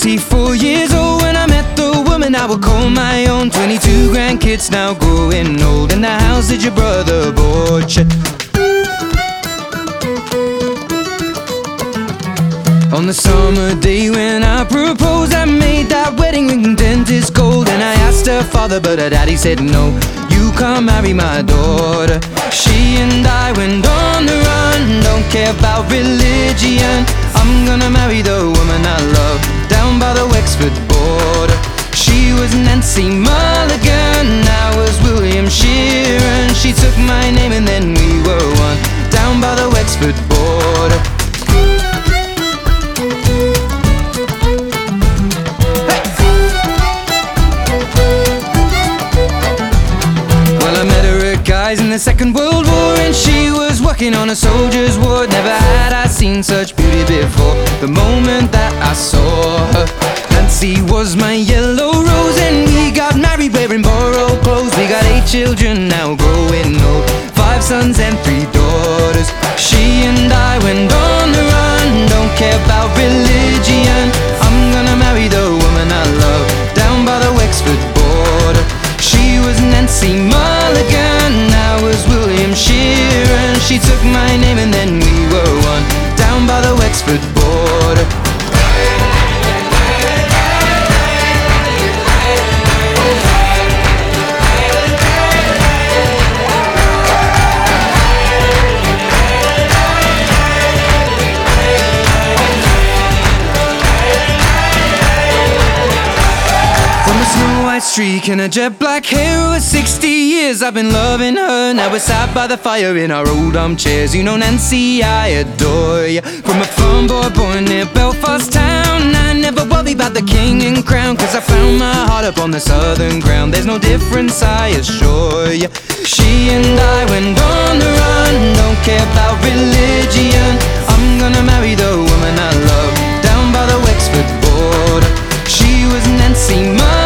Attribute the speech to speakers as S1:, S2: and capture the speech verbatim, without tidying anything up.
S1: twenty-four years old when I met the woman I would call my own. Twenty-two grandkids now growing old, in the house that your brother bought you. On the summer day when I proposed, I made that wedding ring dentist gold. And I asked her father, but her daddy said no, you can't marry my daughter. She and I went on the run, don't care about religion. I'm gonna marry the woman I love, down by the Wexford border. She was Nancy Mulligan, I was William Sheeran. She took my name and then we were one, down by the Wexford border. In the Second World War, and she was working on a soldier's ward. Never had I seen such beauty before, the moment that I saw her. Nancy was my yellow rose, and we got married wearing borrowed clothes. We got eight children now growing old, five sons and three daughters. She and I went on the run, don't care about religion. I'm gonna marry the woman I love, down by the Wexford border. She was Nancy Mulligan, I was William Sheeran. She took my name and then we were one, down by the Wexford border. Streak and a jet black hair, over sixty years I've been loving her. Now we're sat by the fire in our old armchairs. You know Nancy, I adore you. From a farm boy born near Belfast town, I never worry about the king and crown, cause I found my heart up on the southern ground. There's no difference, I assure you. She and I went on the run, don't care about religion. I'm gonna marry the woman I love, down by the Wexford border. She was Nancy Mulligan,